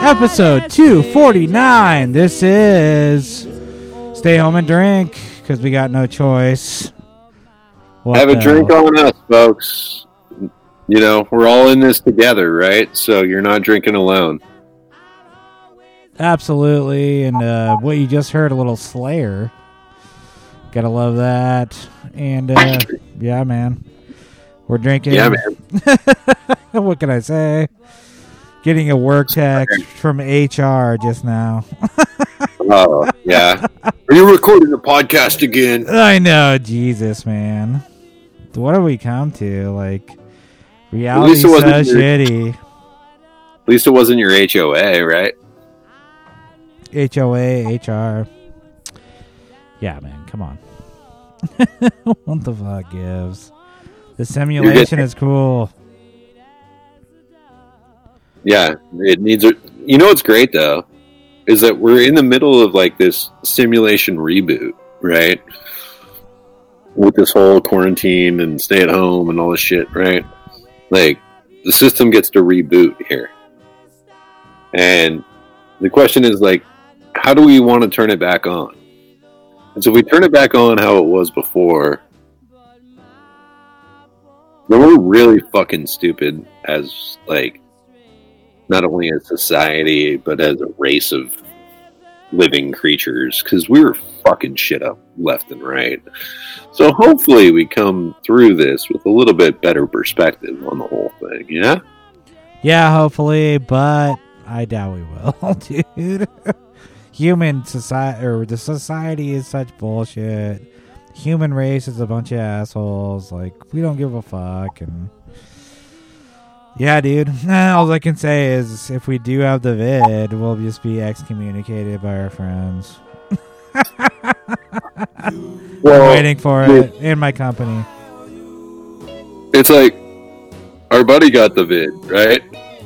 episode 249. This is Stay Home and Drink, because we got no choice. What Have a the drink hell? on us, folks. You know, we're all in this together, right? So you're not drinking alone. Absolutely. And what you just heard, a little Slayer. Gotta love that. And yeah, man. We're drinking. Yeah, man. What can I say? Getting a work text from HR just now. Oh, yeah. Are you recording the podcast again? I know, Jesus, man. What have we come to? Like, reality's so shitty. At least it wasn't your HOA, right? HOA, HR. Yeah, man, come on. What the fuck gives? The simulation is cool. Yeah, it needs a... You know what's great, though? Is that we're in the middle of, like, this simulation reboot, right? With this whole quarantine and stay at home and all this shit, right? Like, the system gets to reboot here. And the question is, like, how do we want to turn it back on? And so if we turn it back on how it was before, then we're really fucking stupid as, like, not only as society, but as a race of living creatures, because we were fucking shit up left and right. So hopefully we come through this with a little bit better perspective on the whole thing, yeah? Yeah, hopefully, but I doubt we will, dude. Human society, or the society is such bullshit. Human race is a bunch of assholes. Like, we don't give a fuck, and yeah, dude. All I can say is, if we do have the vid, we'll just be excommunicated by our friends. Well, I'm waiting for it in my company. It's like, our buddy got the vid, right?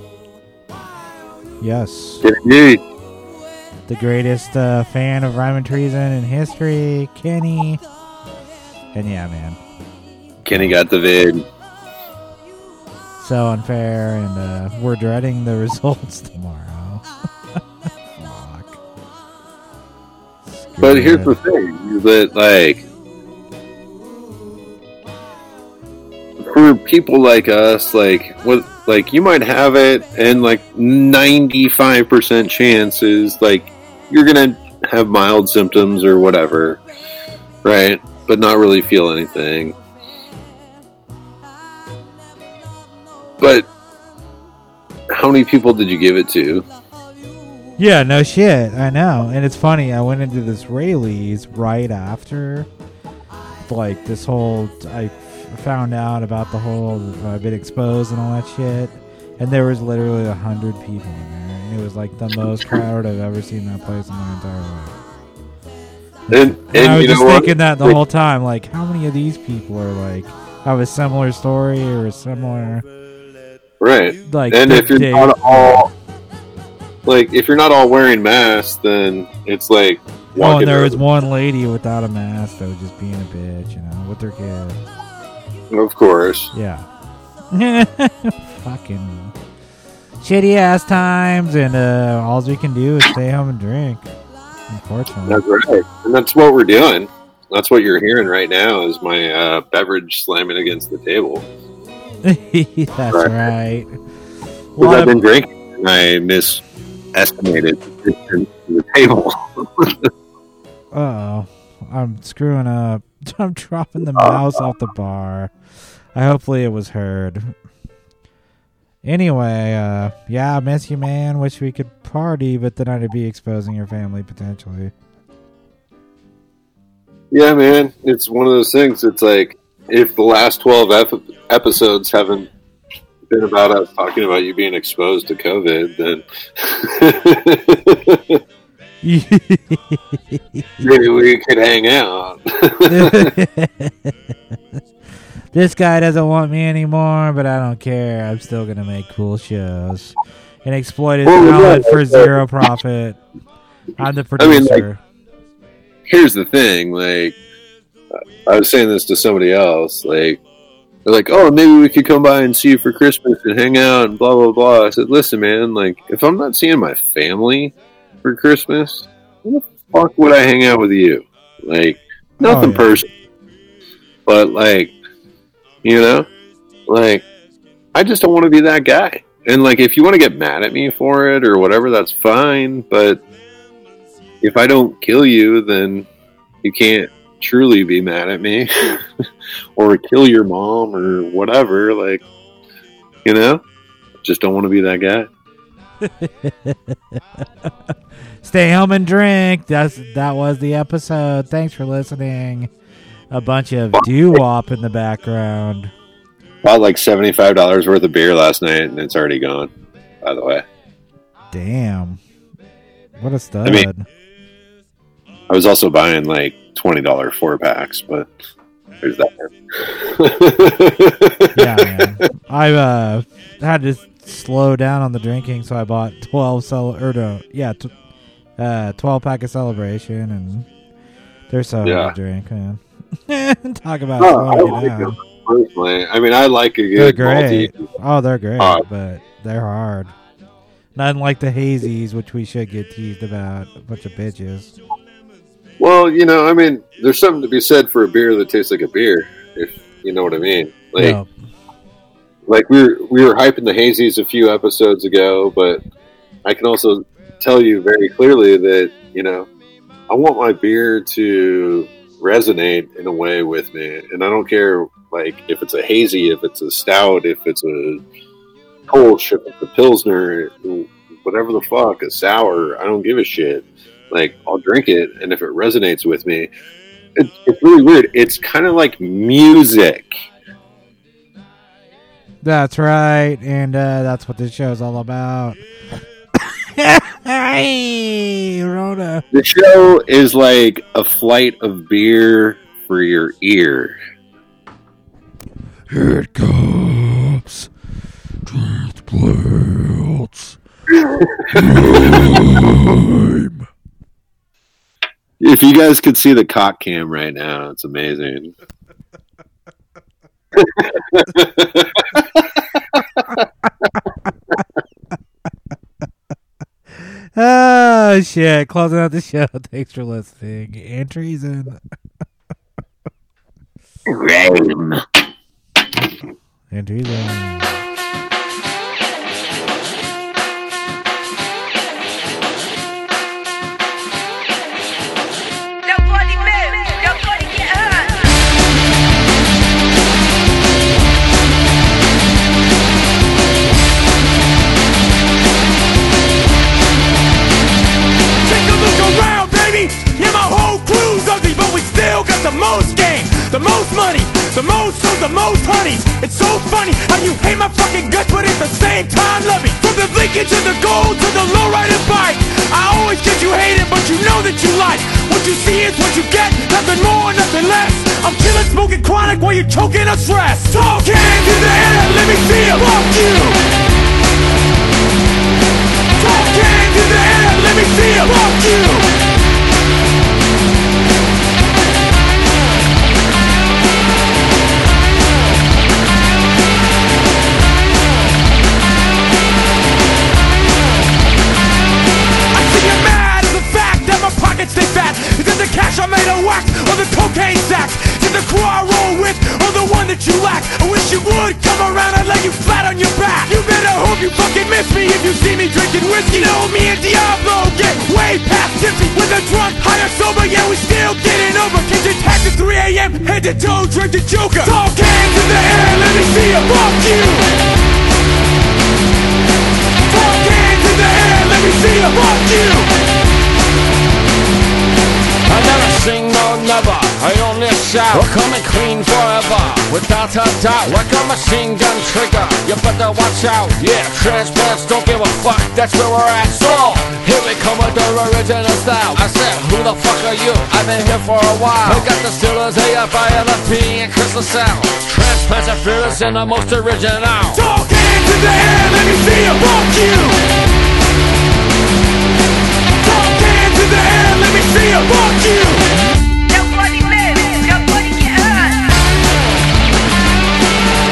Yes. Indeed. The greatest fan of Rhyme and Treason in history, Kenny. And yeah, man. Kenny got the vid. So unfair, and we're dreading the results tomorrow. Fuck. But here's the thing, is that, like, for people like us, like, what, like, you might have it, and, like, 95% chance is, like, you're gonna have mild symptoms or whatever, right? But not really feel anything. But how many people did you give it to? Yeah, no shit. I know. And it's funny, I went into this Rayleigh's right after, like, this whole, I found out about the whole, I've been exposed and all that shit. And there was literally 100 people in there. And it was, like, the most crowded I've ever seen that place in my entire life. And I was you just know what? thinking that the whole time, like, how many of these people are, like, have a similar story or a similar... Right. Like, and if you're they- not all, like, if you're not all wearing masks, then it's like Oh, walking and there was around- one lady without a mask that was just being a bitch, you know, with her kid. Of course. Yeah. Fucking shitty ass times, and all we can do is stay home and drink. Unfortunately. That's right. And that's what we're doing. That's what you're hearing right now is my beverage slamming against the table. That's right. Because Well, I've been drinking and I misestimated the table. Uh-oh. I'm screwing up. I'm dropping the mouse off the bar. Hopefully it was heard. Anyway, yeah, I miss you, man. Wish we could party, but then I'd be exposing your family, potentially. Yeah, man. It's one of those things. It's like, if the last 12 episodes haven't been about us talking about you being exposed to COVID, then maybe we could hang out. This guy doesn't want me anymore, but I don't care. I'm still going to make cool shows and exploit his talent for zero profit. I'm the producer. I mean, like, here's the thing, like, I was saying this to somebody else, like, They're like, oh, maybe we could come by and see you for Christmas and hang out and blah, blah, blah. I said, listen, man, like, if I'm not seeing my family for Christmas, why the fuck would I hang out with you? Like, nothing personal. But, like, you know, like, I just don't want to be that guy. And, like, if you want to get mad at me for it or whatever, that's fine. But if I don't kill you, then you can't truly be mad at me or kill your mom or whatever. Like, you know, just don't want to be that guy. Stay home and drink. That was the episode. Thanks for listening. A bunch of doo-wop in the background. Bought like $75 worth of beer last night and it's already gone, by the way. Damn. What a stud. I mean, I was also buying like $20 4-packs, but there's that. Yeah, man. I had to slow down on the drinking, so I bought 12 pack of Celebration, and they're so hard to drink, man. Talk about slowing it down. Personally, I mean, I like a They're good great. malty. Oh, they're great, but they're hard. Not like the hazies, which we should get teased about. A bunch of bitches. Well, you know, I mean, there's something to be said for a beer that tastes like a beer, if you know what I mean. Like, like we were hyping the hazies a few episodes ago, but I can also tell you very clearly that, you know, I want my beer to resonate in a way with me, and I don't care, like, if it's a hazy, if it's a stout, if it's a Kolsch, if it's a Pilsner, whatever the fuck, a sour, I don't give a shit. Like, I'll drink it, and if it resonates with me, it's really weird. It's kind of like music. That's right, and that's what this show's all about. Hey, Rhoda. The show is like a flight of beer for your ear. Here it comes. Transplants. If you guys could see the cock cam right now, it's amazing. Oh, shit. Closing out the show. Thanks for listening. And treason. Rame. And treason. Yeah, my whole crew's ugly, but we still got the most game, the most money, the most shows, the most honeys. It's so funny how you hate my fucking guts, but at the same time love me. From the Lincoln to the Gold to the lowrider bike, I always get you hated, but you know that you like. What you see is what you get, nothing more, nothing less. I'm killing, smoking chronic while you're choking on stress. Talk hands in the air, let me see you. Fuck you. Talk hands in the air, let me see you. Fuck you. Stay fat. Is it the cash I made on wax or the cocaine sacks? Is it the crew I roll with or the one that you lack? I wish you would come around and lay you flat on your back. You better hope you fucking miss me if you see me drinking whiskey. You know me and Diablo get way past tipsy. With a drunk, high or sober, yeah, we still getting over. Kids attacked at 3 a.m. head to toe, drink the Joker. Talk hands in the air, let me see you. Fuck you. Talk hands in the air, let me see you. Fuck you. I never sing no never, I only shout. We're coming clean forever, without a doubt. Like a machine gun trigger, you better watch out. Yeah, transplants don't give a fuck, that's where we're at. So, here we come with the original style. I said, who the fuck are you? I've been here for a while. We got the Steelers, AFI, LFP, and Crystal Sound. Transplants are fearless and the most original. Talk hands in the air, let me see you. Fuck you. Talk hands in the air, let me see you. Fuck you. Nobody lives, nobody get hurt.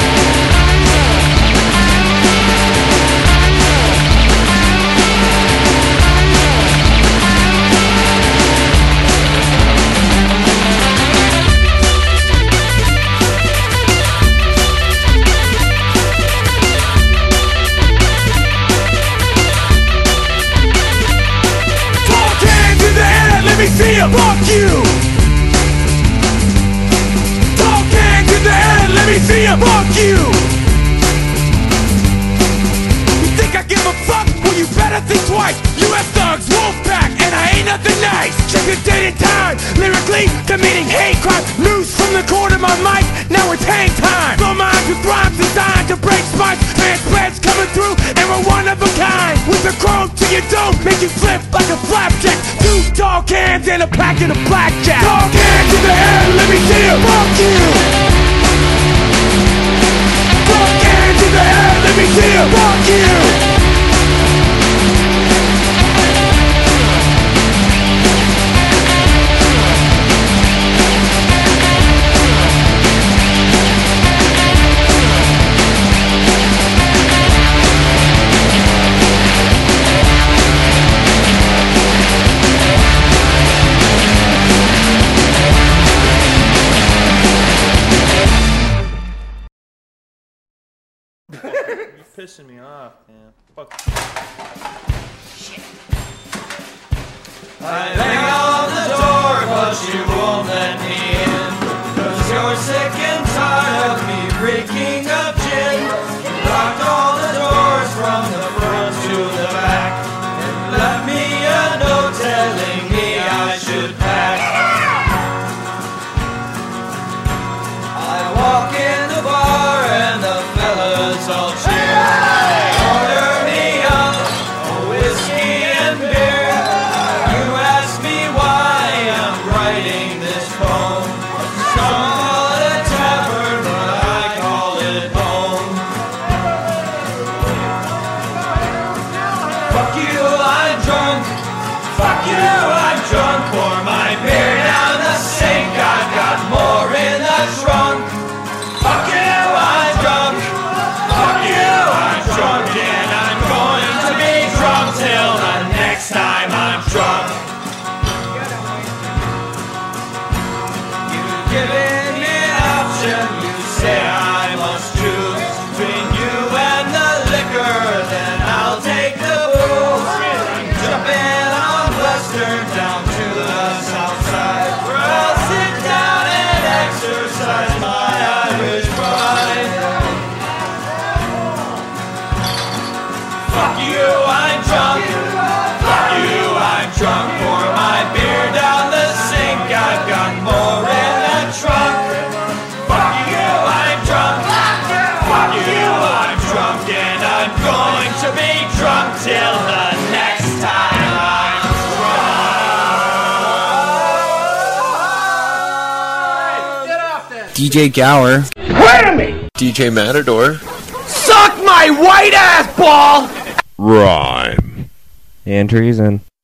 see ya, fuck you. Tall cans in the air, let me see ya, fuck you. You think I give a fuck? Well, you better think twice. US thugs, Wolfpack, and I ain't nothing nice. Check the date and time, lyrically committing hate crime. Loose from the corner of my mic, now it's hang time. Blow minds with rhymes designed to break spines. Transplants coming through, and we're one of a kind. With a chrome to your dome, make you flip like a flapjack. 2 tall cans and a packet of blackjack. Tall cans in the air, let me see ya, fuck you. Tall cans in the air, let me see ya, fuck you. You're pissing me off, man. Fuck. I bang on the door, but you won't let me in. 'Cause you're sick and tired of me reeking of gin. You locked all the doors from the front to the back, and left me a note telling me I should pack. I walk in the bar and the fellas all cheer. They order me up a whiskey and beer. You ask me why I'm writing this poem. Some call it a tavern, but I call it home. Fuck you, I'm drunk. Fuck you, I'm drunk. Pour my beer down the sink. I've got more in the trunk. Fuck you, I'm drunk. Fuck you, I'm drunk. And I'm going to be drunk till the next time I'm drunk. You've given me an option. You say I must choose between you and the liquor. Then I'll take the booze. I'm jumping on Western down to the south side, where I'll sit down and exercise my Irish pride. Fuck you, I'm drunk. Fuck you, I'm drunk. Pour my beer down the sink. I've got more in the trunk. Fuck you, I'm drunk. Fuck you, I'm drunk. And I'm going to be drunk till the next time I'm DJ Gower. Wait a minute! DJ Matador. Suck my white ass ball! Rhyme. And Treason.